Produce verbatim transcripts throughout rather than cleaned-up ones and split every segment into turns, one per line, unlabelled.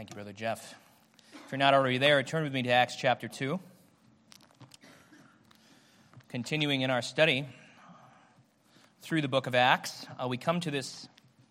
Thank you, Brother Jeff. If you're not already there, turn with me to Acts chapter two. Continuing in our study through the book of Acts, uh, we come to this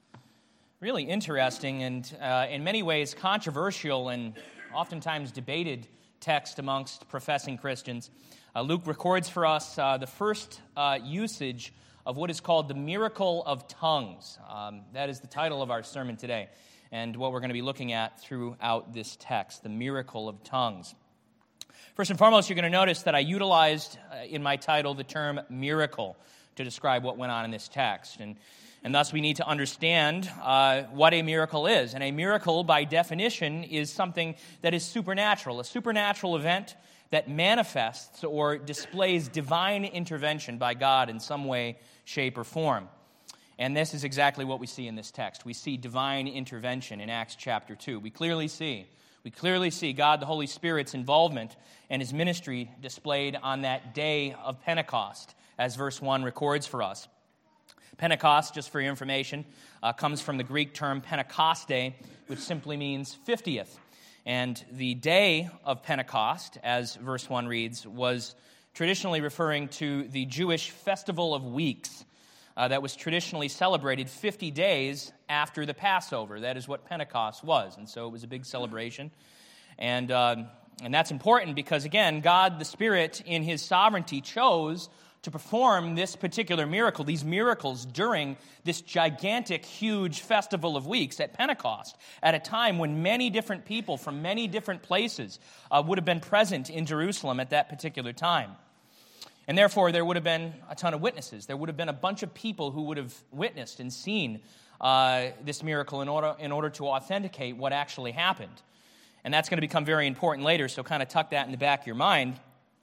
really interesting and uh, in many ways controversial and oftentimes debated text amongst professing Christians. Uh, Luke records for us uh, the first uh, usage of what is called the miracle of tongues. Um, that is the title of our sermon today, and what we're going to be looking at throughout this text, the miracle of tongues. First and foremost, you're going to notice that I utilized uh, in my title the term miracle to describe what went on in this text. And, and thus we need to understand uh, what a miracle is. And a miracle, by definition, is something that is supernatural, a supernatural event that manifests or displays divine intervention by God in some way, shape, or form. And this is exactly what we see in this text. We see divine intervention in Acts chapter two. We clearly see, we clearly see God the Holy Spirit's involvement and his ministry displayed on that day of Pentecost, as verse one records for us. Pentecost, just for your information, uh, comes from the Greek term Pentekoste, which simply means fiftieth. And the day of Pentecost, as verse one reads, was traditionally referring to the Jewish festival of weeks uh, that was traditionally celebrated fifty days after the Passover. That is what Pentecost was, and so it was a big celebration. And, uh, and that's important because, again, God the Spirit in his sovereignty chose to perform this particular miracle, these miracles during this gigantic, huge festival of weeks at Pentecost, at a time when many different people from many different places uh, would have been present in Jerusalem at that particular time. And therefore, there would have been a ton of witnesses. There would have been a bunch of people who would have witnessed and seen uh, this miracle in order, in order to authenticate what actually happened. And that's going to become very important later, so kind of tuck that in the back of your mind.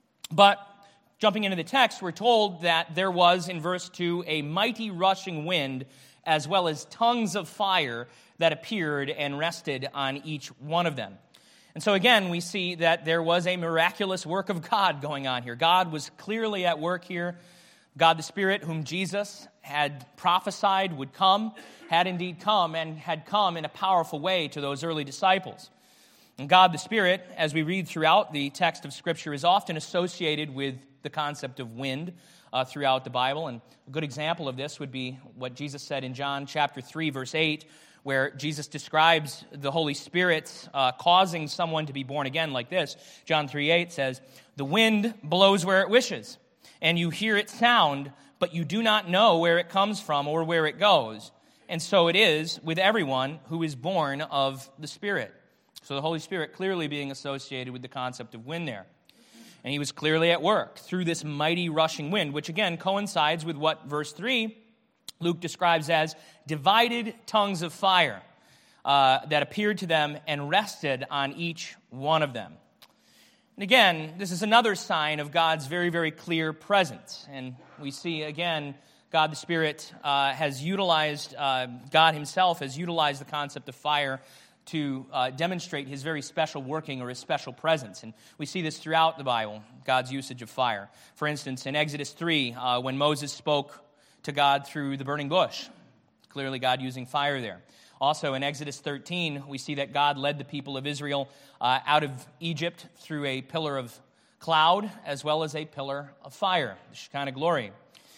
But jumping into the text, we're told that there was, in verse two, a mighty rushing wind as well as tongues of fire that appeared and rested on each one of them. And so again, we see that there was a miraculous work of God going on here. God was clearly at work here. God the Spirit, whom Jesus had prophesied would come, had indeed come, and had come in a powerful way to those early disciples. And God the Spirit, as we read throughout the text of Scripture, is often associated with the concept of wind uh, throughout the Bible. And a good example of this would be what Jesus said in John chapter three, verse eight, where Jesus describes the Holy Spirit uh, causing someone to be born again like this. John three eight says, "The wind blows where it wishes, and you hear its sound, but you do not know where it comes from or where it goes. And so it is with everyone who is born of the Spirit." So the Holy Spirit clearly being associated with the concept of wind there. And he was clearly at work through this mighty rushing wind, which again coincides with what verse three Luke describes as divided tongues of fire uh, that appeared to them and rested on each one of them. And again, this is another sign of God's very, very clear presence. And we see, again, God the Spirit uh, has utilized, uh, God himself has utilized the concept of fire to uh, demonstrate his very special working or his special presence. And we see this throughout the Bible, God's usage of fire. For instance, in Exodus three, uh, when Moses spoke to God through the burning bush, clearly God using fire there. Also in Exodus thirteen, we see that God led the people of Israel uh, out of Egypt through a pillar of cloud as well as a pillar of fire, the Shekinah glory.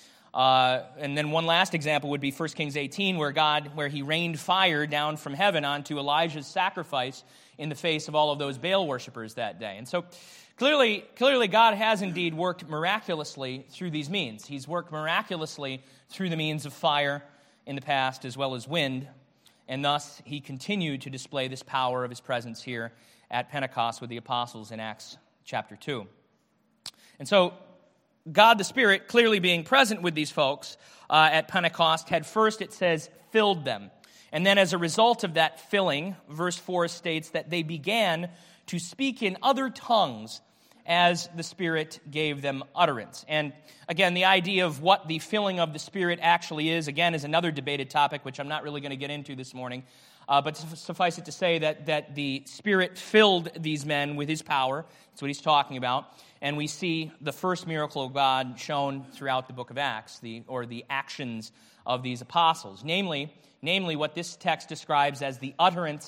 Uh, and then one last example would be First Kings eighteen, where God, where he rained fire down from heaven onto Elijah's sacrifice in the face of all of those Baal worshipers that day. And so clearly, clearly God has indeed worked miraculously through these means. He's worked miraculously through the means of fire in the past as well as wind, and thus he continued to display this power of his presence here at Pentecost with the apostles in Acts chapter two. And so God the Spirit, clearly being present with these folks uh, at Pentecost, had first, it says, filled them. And then as a result of that filling, verse four states that they began to speak in other tongues as the Spirit gave them utterance. And again, the idea of what the filling of the Spirit actually is, again, is another debated topic, which I'm not really going to get into this morning. Uh, but suffice it to say that, that the Spirit filled these men with his power. That's what he's talking about. And we see the first miracle of God shown throughout the book of Acts, the or the actions of these apostles. Namely, namely what this text describes as the utterance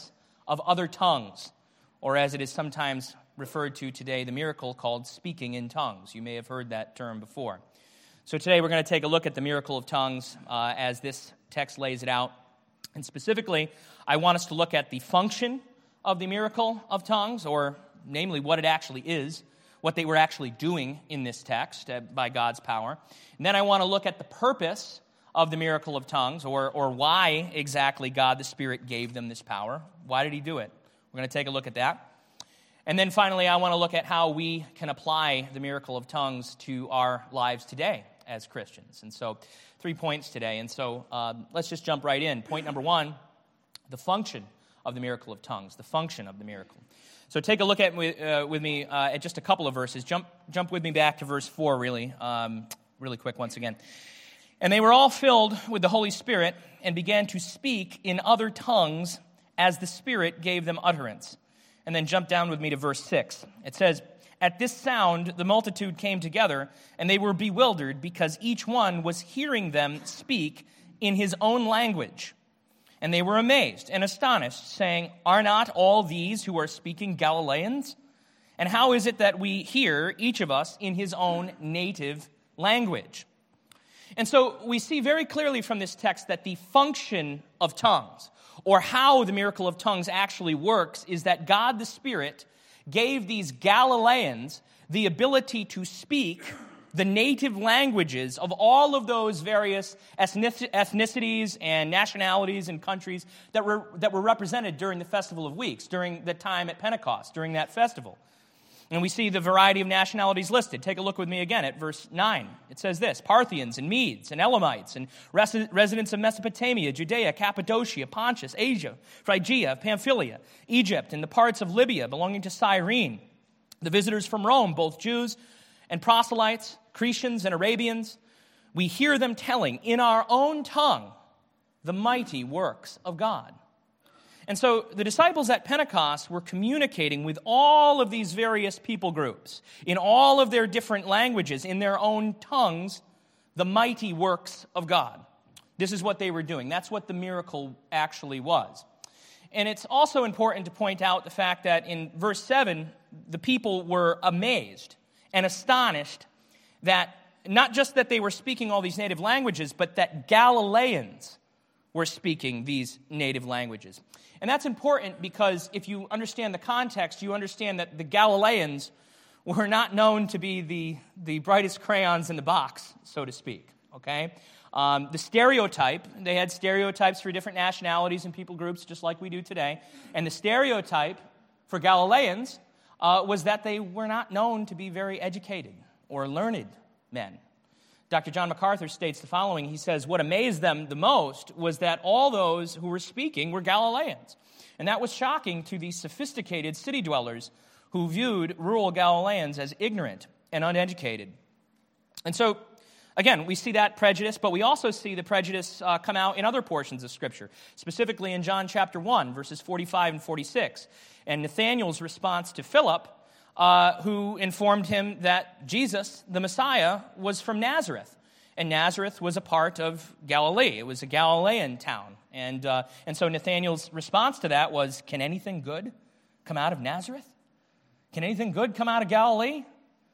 of other tongues, or as it is sometimes referred to today, the miracle called speaking in tongues. You may have heard that term before. So today we're going to take a look at the miracle of tongues uh, as this text lays it out. And specifically, I want us to look at the function of the miracle of tongues, or namely what it actually is, what they were actually doing in this text uh, by God's power. And then I want to look at the purpose of the miracle of tongues, or, or why exactly God the Spirit gave them this power. Why did he do it? We're going to take a look at that. And then finally, I want to look at how we can apply the miracle of tongues to our lives today as Christians. And so, three points today. And so, um, let's just jump right in. Point number one, the function of the miracle of tongues. The function of the miracle. So take a look at uh, with me uh, at just a couple of verses. Jump jump with me back to verse four, really, um, really quick once again. And they were all filled with the Holy Spirit and began to speak in other tongues as the Spirit gave them utterance. And then jump down with me to verse six. It says, "At this sound the multitude came together, and they were bewildered because each one was hearing them speak in his own language. And they were amazed and astonished, saying, 'Are not all these who are speaking Galileans? And how is it that we hear, each of us, in his own native language?'" And so we see very clearly from this text that the function of tongues, or how the miracle of tongues actually works, is that God the Spirit gave these Galileans the ability to speak the native languages of all of those various ethnicities and nationalities and countries that were that were represented during the Festival of Weeks, during the time at Pentecost, during that festival. And we see the variety of nationalities listed. Take a look with me again at verse nine. It says this: "Parthians and Medes and Elamites and res- residents of Mesopotamia, Judea, Cappadocia, Pontus, Asia, Phrygia, Pamphylia, Egypt, and the parts of Libya belonging to Cyrene, the visitors from Rome, both Jews and proselytes, Cretians and Arabians. We hear them telling in our own tongue the mighty works of God." And so the disciples at Pentecost were communicating with all of these various people groups in all of their different languages, in their own tongues, the mighty works of God. This is what they were doing. That's what the miracle actually was. And it's also important to point out the fact that in verse seven, the people were amazed and astonished that not just that they were speaking all these native languages, but that Galileans were speaking these native languages. And that's important because if you understand the context, you understand that the Galileans were not known to be the, the brightest crayons in the box, so to speak, okay? Um, the stereotype, they had stereotypes for different nationalities and people groups, just like we do today. And the stereotype for Galileans uh, was that they were not known to be very educated or learned men. Doctor John MacArthur states the following. He says, "What amazed them the most was that all those who were speaking were Galileans. And that was shocking to these sophisticated city dwellers who viewed rural Galileans as ignorant and uneducated." And so, again, we see that prejudice, but we also see the prejudice uh, come out in other portions of Scripture, specifically in John chapter one, verses forty-five and forty-six. And Nathanael's response to Philip, Uh, who informed him that Jesus, the Messiah, was from Nazareth. And Nazareth was a part of Galilee. It was a Galilean town. And uh, and so Nathanael's response to that was, "Can anything good come out of Nazareth? Can anything good come out of Galilee?"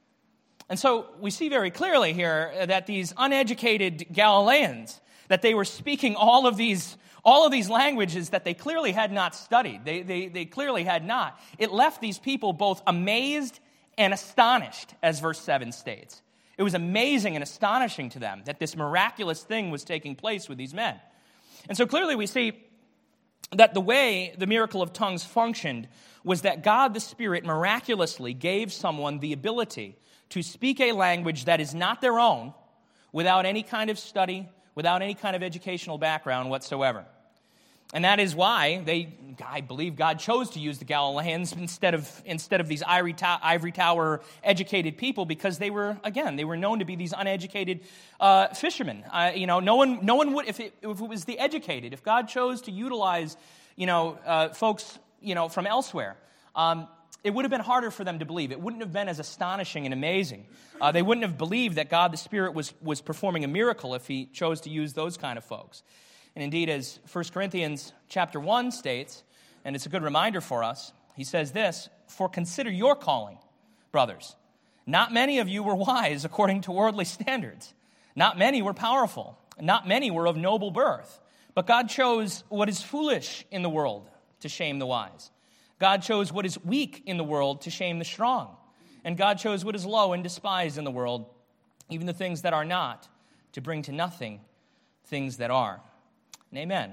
And so we see very clearly here that these uneducated Galileans, that they were speaking all of these All of these languages that they clearly had not studied. They, they, they clearly had not. It left these people both amazed and astonished, as verse seven states. It was amazing and astonishing to them that this miraculous thing was taking place with these men. And so clearly we see that the way the miracle of tongues functioned was that God the Spirit miraculously gave someone the ability to speak a language that is not their own without any kind of study, without any kind of educational background whatsoever. And that is why they, I believe God chose to use the Galileans instead of instead of these ivory, to- ivory tower educated people, because they were, again, they were known to be these uneducated uh, fishermen. Uh, you know, no one, no one would, if it, if it was the educated, if God chose to utilize, you know, uh, folks, you know, from elsewhere, um, it would have been harder for them to believe. It wouldn't have been as astonishing and amazing. Uh, they wouldn't have believed that God the Spirit was was performing a miracle if he chose to use those kind of folks. And indeed, as First Corinthians chapter one states, and it's a good reminder for us. He says this, "For consider your calling, brothers. Not many of you were wise according to worldly standards. Not many were powerful. Not many were of noble birth. But God chose what is foolish in the world to shame the wise. God chose what is weak in the world to shame the strong. And God chose what is low and despised in the world, even the things that are not, to bring to nothing things that are." And amen.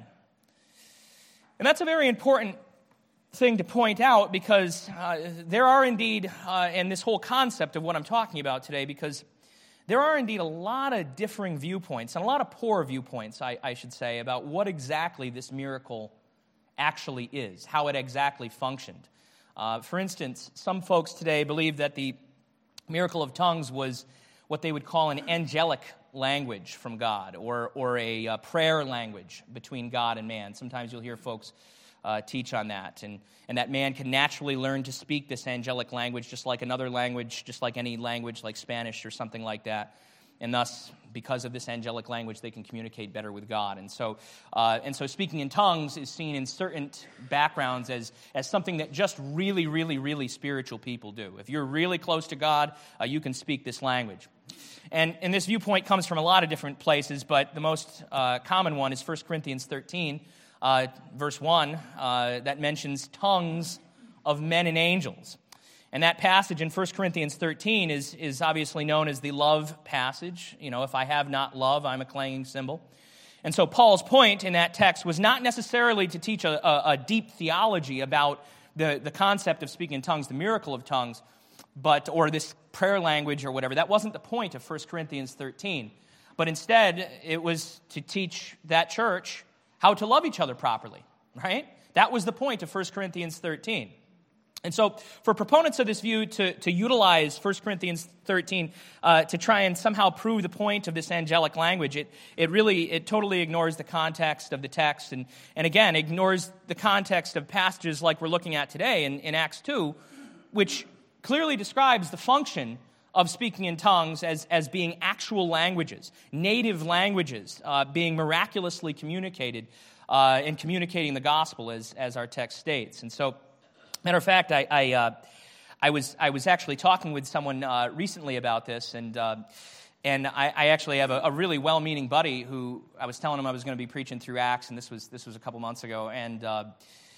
And that's a very important thing to point out, because uh, there are indeed, uh, and this whole concept of what I'm talking about today, because there are indeed a lot of differing viewpoints, and a lot of poor viewpoints, I, I should say, about what exactly this miracle actually is, how it exactly functioned. Uh, for instance, some folks today believe that the miracle of tongues was what they would call an angelic language from God, or, or a uh, prayer language between God and man. Sometimes you'll hear folks uh, teach on that, and, and that man can naturally learn to speak this angelic language just like another language, just like any language like Spanish or something like that. And thus, because of this angelic language, they can communicate better with God. And so, uh, and so speaking in tongues is seen in certain backgrounds as, as something that just really, really, really spiritual people do. If you're really close to God, uh, you can speak this language. And, and this viewpoint comes from a lot of different places, but the most uh, common one is First Corinthians thirteen, uh, verse one, uh, that mentions tongues of men and angels. And that passage in First Corinthians thirteen is, is obviously known as the love passage. You know, if I have not love, I'm a clanging cymbal. And so Paul's point in that text was not necessarily to teach a, a, a deep theology about the, the concept of speaking in tongues, the miracle of tongues, but or this prayer language or whatever. That wasn't the point of First Corinthians thirteen. But instead, it was to teach that church how to love each other properly, right? That was the point of First Corinthians thirteen. And so for proponents of this view to, to utilize First Corinthians thirteen uh, to try and somehow prove the point of this angelic language, it, it really, it totally ignores the context of the text, and, and again, ignores the context of passages like we're looking at today in, in Acts two, which clearly describes the function of speaking in tongues as, as being actual languages, native languages, uh, being miraculously communicated uh, and communicating the gospel, as, as our text states. And so, matter of fact, I I, uh, I was I was actually talking with someone uh, recently about this, and uh, and I, I actually have a, a really well-meaning buddy who I was telling him I was going to be preaching through Acts, and this was this was a couple months ago, and uh,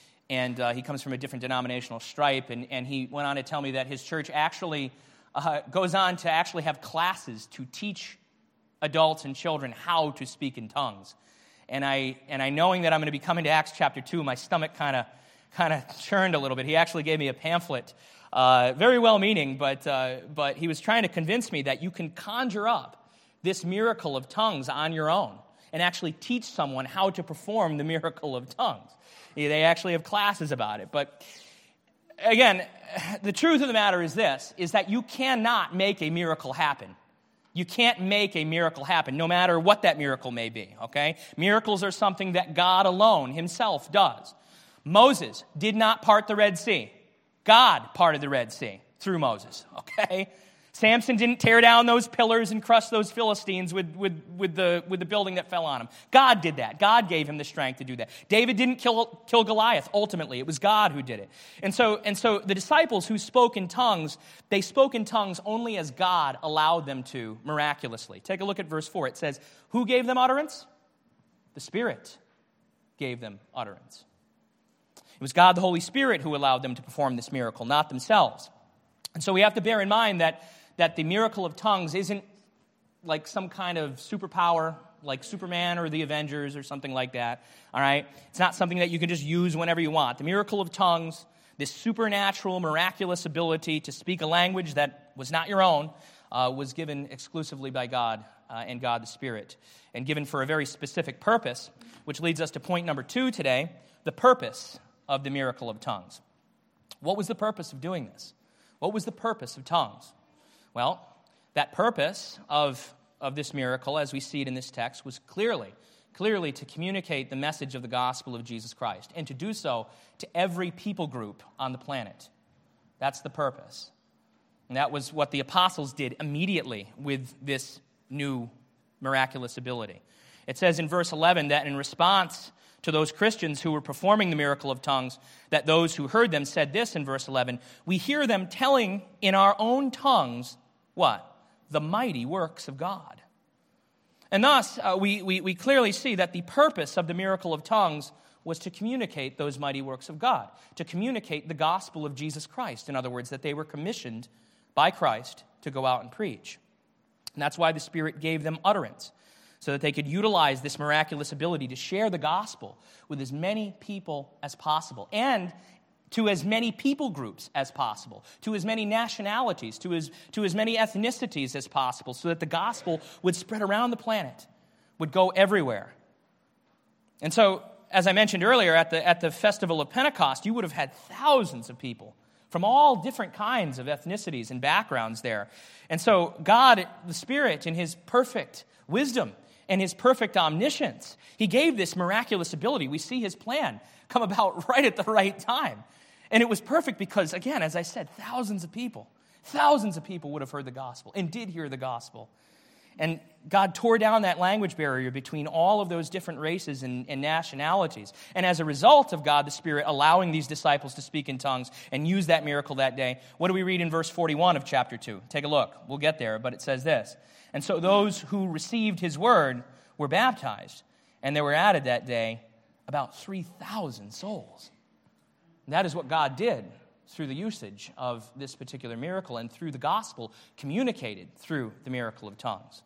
and uh, he comes from a different denominational stripe, and and he went on to tell me that his church actually uh, goes on to actually have classes to teach adults and children how to speak in tongues, and I and I knowing that I'm going to be coming to Acts chapter two, my stomach kind of. kind of churned a little bit. He actually gave me a pamphlet, uh, very well-meaning, but uh, but he was trying to convince me that you can conjure up this miracle of tongues on your own and actually teach someone how to perform the miracle of tongues. They actually have classes about it. But again, the truth of the matter is this, is that you cannot make a miracle happen. You can't make a miracle happen, no matter what that miracle may be, okay? Miracles are something that God alone himself does. Moses did not part the Red Sea. God parted the Red Sea through Moses, okay? Samson didn't tear down those pillars and crush those Philistines with, with, with, the, with the building that fell on him. God did that. God gave him the strength to do that. David didn't kill, kill Goliath, ultimately. It was God who did it. And so, and so the disciples who spoke in tongues, they spoke in tongues only as God allowed them to miraculously. Take a look at verse four. It says, who gave them utterance? The Spirit gave them utterance. It was God the Holy Spirit who allowed them to perform this miracle, not themselves. And so we have to bear in mind that, that the miracle of tongues isn't like some kind of superpower, like Superman or the Avengers or something like that, all right? It's not something that you can just use whenever you want. The miracle of tongues, this supernatural, miraculous ability to speak a language that was not your own, uh, was given exclusively by God uh, and God the Spirit, and given for a very specific purpose, which leads us to point number two today, the purpose of the miracle of tongues. What was the purpose of doing this? What was the purpose of tongues? Well, that purpose of, of this miracle, as we see it in this text, was clearly, clearly to communicate the message of the gospel of Jesus Christ, and to do so to every people group on the planet. That's the purpose. And that was what the apostles did immediately with this new miraculous ability. It says in verse eleven that in response to those Christians who were performing the miracle of tongues that those who heard them said this in verse eleven, we hear them telling in our own tongues, what? The mighty works of God. And thus, uh, we, we, we clearly see that the purpose of the miracle of tongues was to communicate those mighty works of God, to communicate the gospel of Jesus Christ. In other words, that they were commissioned by Christ to go out and preach. And that's why the Spirit gave them utterance, so that they could utilize this miraculous ability to share the gospel with as many people as possible, and to as many people groups as possible, to as many nationalities, to as, to as many ethnicities as possible, so that the gospel would spread around the planet, would go everywhere. And so, as I mentioned earlier, at the, at the Festival of Pentecost, you would have had thousands of people from all different kinds of ethnicities and backgrounds there. And so God, the Spirit, in His perfect wisdom and His perfect omniscience, He gave this miraculous ability. We see His plan come about right at the right time. And it was perfect because, again, as I said, thousands of people, thousands of people would have heard the gospel and did hear the gospel. And God tore down that language barrier between all of those different races and, and nationalities. And as a result of God the Spirit allowing these disciples to speak in tongues and use that miracle that day, what do we read in verse forty-one of chapter two? Take a look. We'll get there, but it says this. And so those who received His word were baptized, and there were added that day about three thousand souls. And that is what God did through the usage of this particular miracle and through the gospel communicated through the miracle of tongues.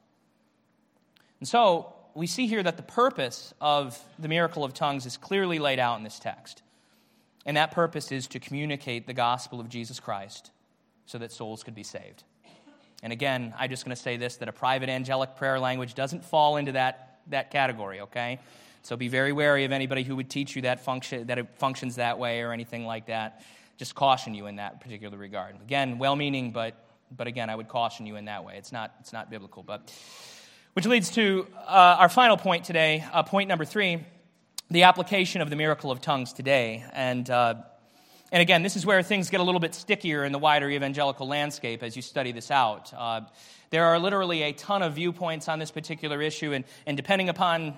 And so we see here that the purpose of the miracle of tongues is clearly laid out in this text. And that purpose is to communicate the gospel of Jesus Christ so that souls could be saved. And again, I'm just going to say this, that a private angelic prayer language doesn't fall into that, that category, okay? So be very wary of anybody who would teach you that function that it functions that way or anything like that. Just caution you in that particular regard. Again, well-meaning, but but again, I would caution you in that way. It's not it's not biblical. But which leads to uh, our final point today, uh, point number three, the application of the miracle of tongues today. And uh, and again, this is where things get a little bit stickier in the wider evangelical landscape as you study this out. Uh, there are literally a ton of viewpoints on this particular issue, and and depending upon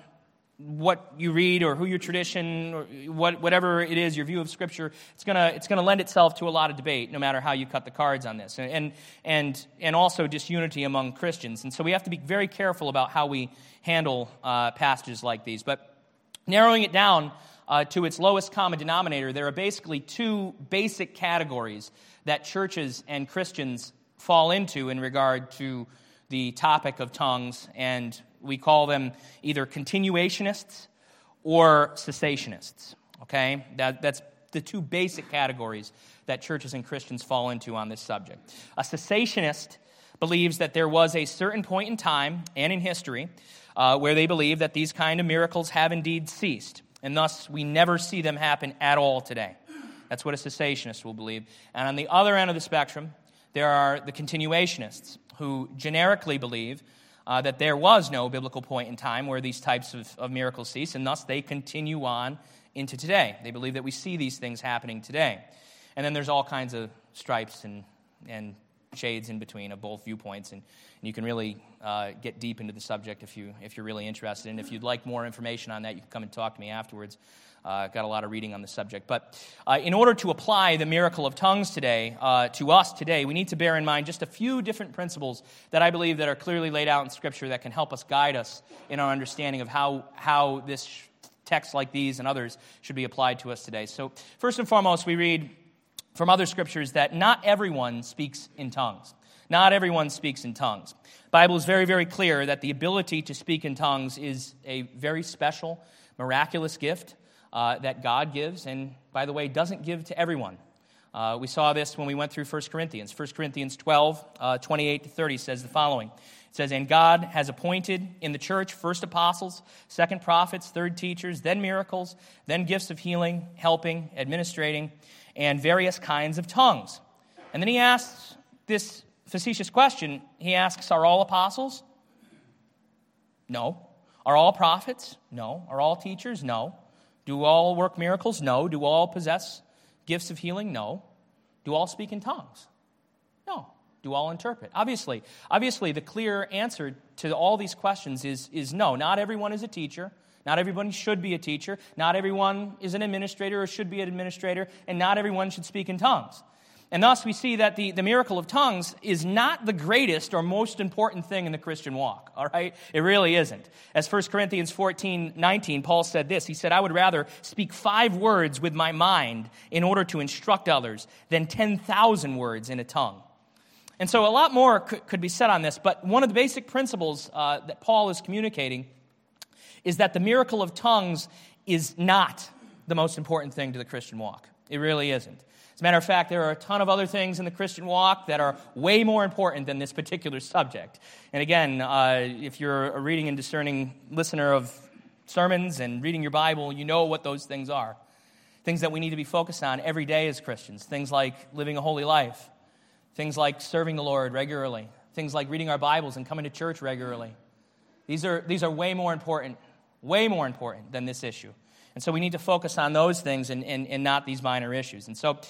what you read or who your tradition or what, whatever it is, your view of Scripture, it's gonna it's gonna lend itself to a lot of debate, no matter how you cut the cards on this, and and and also disunity among Christians. And so we have to be very careful about how we handle uh, passages like these. But narrowing it down uh, to its lowest common denominator, there are basically two basic categories that churches and Christians fall into in regard to the topic of tongues, and we call them either continuationists or cessationists, okay? That, that's the two basic categories that churches and Christians fall into on this subject. A cessationist believes that there was a certain point in time and in history uh, where they believe that these kind of miracles have indeed ceased, and thus we never see them happen at all today. That's what a cessationist will believe. And on the other end of the spectrum, there are the continuationists who generically believe Uh, that there was no biblical point in time where these types of, of miracles cease, and thus they continue on into today. They believe that we see these things happening today. And then there's all kinds of stripes and, and shades in between of both viewpoints, and, and you can really uh, get deep into the subject if, you, if you're really interested. And if you'd like more information on that, you can come and talk to me afterwards. I've uh, got a lot of reading on the subject. But uh, in order to apply the miracle of tongues today, uh, to us today, we need to bear in mind just a few different principles that I believe that are clearly laid out in Scripture that can help us guide us in our understanding of how, how this text like these and others should be applied to us today. So first and foremost, we read from other Scriptures that not everyone speaks in tongues. Not everyone speaks in tongues. The Bible is very, very clear that the ability to speak in tongues is a very special, miraculous gift Uh, that God gives, and by the way, doesn't give to everyone. Uh, we saw this when we went through First Corinthians. First Corinthians twelve, uh, twenty-eight to thirty says the following. It says, "And God has appointed in the church first apostles, second prophets, third teachers, then miracles, then gifts of healing, helping, administrating, and various kinds of tongues." And then he asks this facetious question. He asks, are all apostles? No. Are all prophets? No. Are all teachers? No. Do all work miracles? No. Do all possess gifts of healing? No. Do all speak in tongues? No. Do all interpret? Obviously, obviously, the clear answer to all these questions is, is no. Not everyone is a teacher. Not everyone should be a teacher. Not everyone is an administrator or should be an administrator. And not everyone should speak in tongues. And thus we see that the, the miracle of tongues is not the greatest or most important thing in the Christian walk, all right? It really isn't. As First Corinthians fourteen nineteen, Paul said this. He said, I would rather speak five words with my mind in order to instruct others than ten thousand words in a tongue. And so a lot more could, could be said on this, but one of the basic principles uh, that Paul is communicating is that the miracle of tongues is not the most important thing to the Christian walk. It really isn't. As a matter of fact, there are a ton of other things in the Christian walk that are way more important than this particular subject. And again, uh, if you're a reading and discerning listener of sermons and reading your Bible, you know what those things are. Things that we need to be focused on every day as Christians. Things like living a holy life. Things like serving the Lord regularly. Things like reading our Bibles and coming to church regularly. These are, these are way more important, way more important than this issue. And so we need to focus on those things and, and, and not these minor issues. And so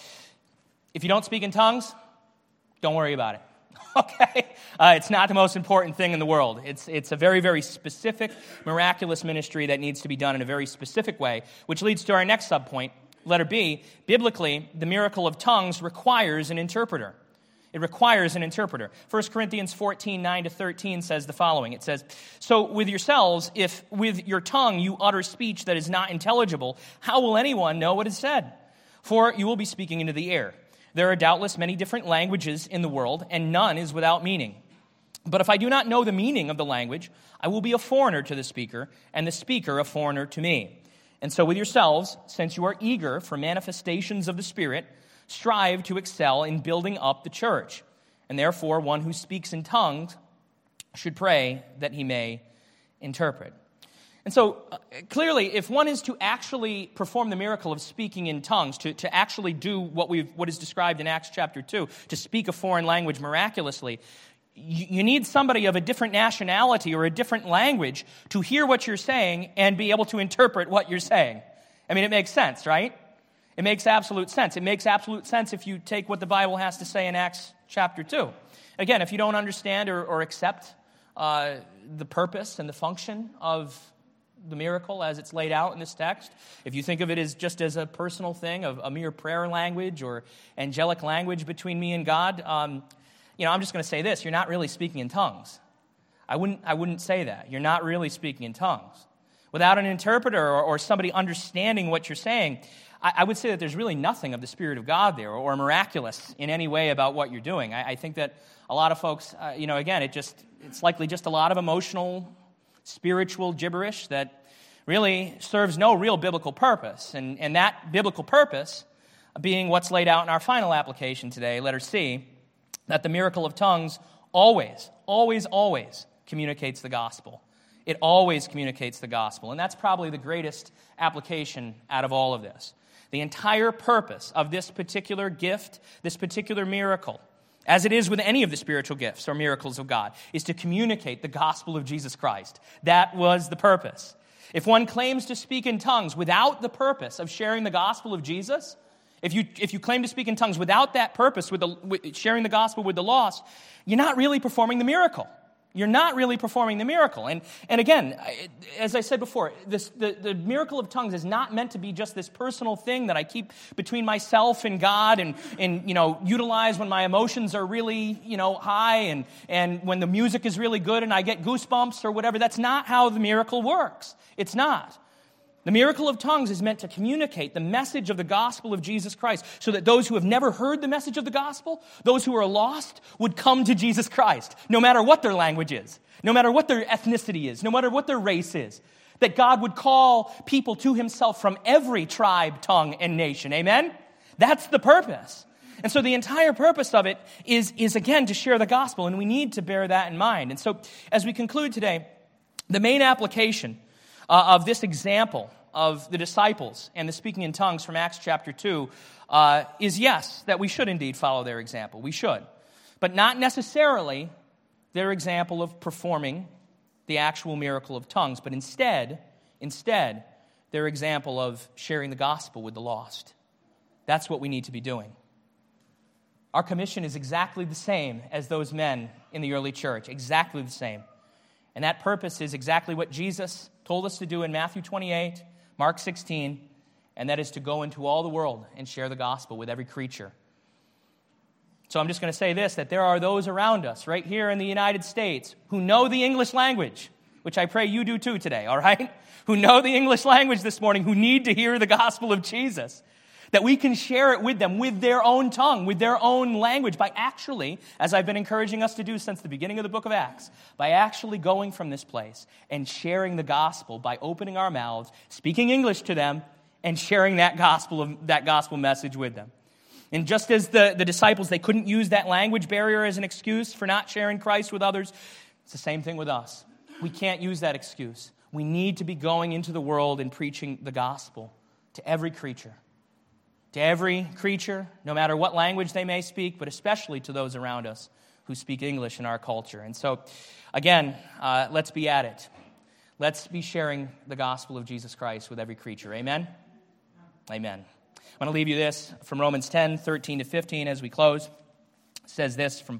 if you don't speak in tongues, don't worry about it. Okay? Uh, it's not the most important thing in the world. It's, it's a very, very specific, miraculous ministry that needs to be done in a very specific way, which leads to our next subpoint, letter B. Biblically, the miracle of tongues requires an interpreter. It requires an interpreter. First Corinthians fourteen, nine to thirteen says the following. It says, so with yourselves, if with your tongue you utter speech that is not intelligible, how will anyone know what is said? For you will be speaking into the air. There are doubtless many different languages in the world, and none is without meaning. But if I do not know the meaning of the language, I will be a foreigner to the speaker, and the speaker a foreigner to me. And so with yourselves, since you are eager for manifestations of the Spirit, strive to excel in building up the church. And therefore, one who speaks in tongues should pray that he may interpret. And so, uh, clearly, if one is to actually perform the miracle of speaking in tongues, to, to actually do what we've what is described in Acts chapter two, to speak a foreign language miraculously, you, you need somebody of a different nationality or a different language to hear what you're saying and be able to interpret what you're saying. I mean, it makes sense, right? It makes absolute sense. It makes absolute sense if you take what the Bible has to say in Acts chapter two. Again, if you don't understand or, or accept uh, the purpose and the function of the miracle as it's laid out in this text, if you think of it as just as a personal thing, of a mere prayer language or angelic language between me and God, um, you know, I'm just going to say this: you're not really speaking in tongues. I wouldn't. I wouldn't say that. You're not really speaking in tongues. Without an interpreter or, or somebody understanding what you're saying, I would say that there's really nothing of the Spirit of God there or miraculous in any way about what you're doing. I, I think that a lot of folks, uh, you know, again, it just it's likely just a lot of emotional, spiritual gibberish that really serves no real biblical purpose. And, and that biblical purpose being what's laid out in our final application today, letter C, that the miracle of tongues always, always, always communicates the gospel. It always communicates the gospel. And that's probably the greatest application out of all of this. The entire purpose of this particular gift, this particular miracle, as it is with any of the spiritual gifts or miracles of God, is to communicate the gospel of Jesus Christ. That was the purpose. If one claims to speak in tongues without the purpose of sharing the gospel of Jesus, if you if you claim to speak in tongues without that purpose, with, the, with sharing the gospel with the lost, you're not really performing the miracle. You're not really performing the miracle. And and again, as I said before, this, the, the miracle of tongues is not meant to be just this personal thing that I keep between myself and God and, and you know, utilize when my emotions are really, you know, high and, and when the music is really good and I get goosebumps or whatever. That's not how the miracle works. It's not. The miracle of tongues is meant to communicate the message of the gospel of Jesus Christ so that those who have never heard the message of the gospel, those who are lost, would come to Jesus Christ, no matter what their language is, no matter what their ethnicity is, no matter what their race is, that God would call people to himself from every tribe, tongue, and nation. Amen? That's the purpose. And so the entire purpose of it is, is again, to share the gospel, and we need to bear that in mind. And so as we conclude today, the main application Uh, of this example of the disciples and the speaking in tongues from Acts chapter two uh, is, yes, that we should indeed follow their example. We should. But not necessarily their example of performing the actual miracle of tongues, but instead, instead, their example of sharing the gospel with the lost. That's what we need to be doing. Our commission is exactly the same as those men in the early church, exactly the same. And that purpose is exactly what Jesus told us to do in Matthew twenty-eight, Mark sixteen, and that is to go into all the world and share the gospel with every creature. So I'm just going to say this, that there are those around us right here in the United States who know the English language, which I pray you do too today, all right? Who know the English language this morning, who need to hear the gospel of Jesus. That we can share it with them, with their own tongue, with their own language, by actually, as I've been encouraging us to do since the beginning of the book of Acts, by actually going from this place and sharing the gospel by opening our mouths, speaking English to them, and sharing that gospel of, that gospel message with them. And just as the, the disciples, they couldn't use that language barrier as an excuse for not sharing Christ with others, it's the same thing with us. We can't use that excuse. We need to be going into the world and preaching the gospel to every creature. To every creature, no matter what language they may speak, but especially to those around us who speak English in our culture. And so, again, uh, let's be at it. Let's be sharing the gospel of Jesus Christ with every creature. Amen? Amen. I want to leave you this from Romans ten, thirteen to fifteen as we close. It says this from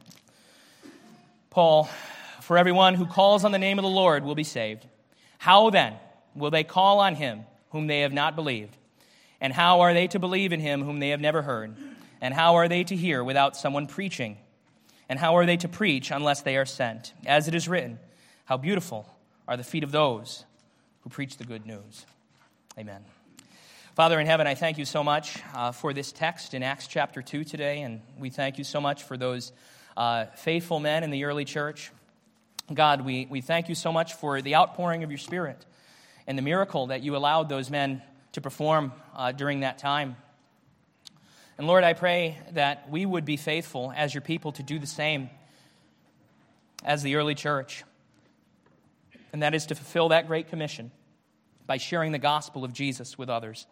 Paul, "For everyone who calls on the name of the Lord will be saved. How then will they call on him whom they have not believed? And how are they to believe in him whom they have never heard? And how are they to hear without someone preaching? And how are they to preach unless they are sent? As it is written, how beautiful are the feet of those who preach the good news." Amen. Father in heaven, I thank you so much uh, for this text in Acts chapter two today, and we thank you so much for those uh, faithful men in the early church. God, we, we thank you so much for the outpouring of your Spirit and the miracle that you allowed those men to perform uh, during that time. And Lord, I pray that we would be faithful as your people to do the same as the early church, and that is to fulfill that great commission by sharing the gospel of Jesus with others.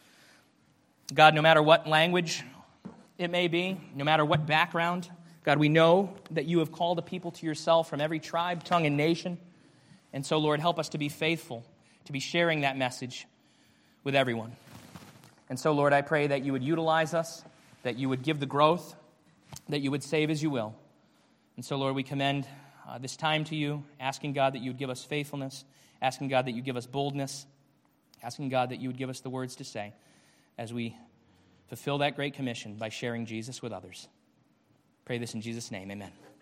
God, no matter what language it may be, no matter what background, God, we know that you have called a people to yourself from every tribe, tongue, and nation. And so, Lord, help us to be faithful, to be sharing that message with everyone. And so, Lord, I pray that you would utilize us, that you would give the growth, that you would save as you will. And so, Lord, we commend uh, this time to you, asking, God, that you would give us faithfulness, asking, God, that you give us boldness, asking, God, that you would give us the words to say as we fulfill that great commission by sharing Jesus with others. Pray this in Jesus' name, amen.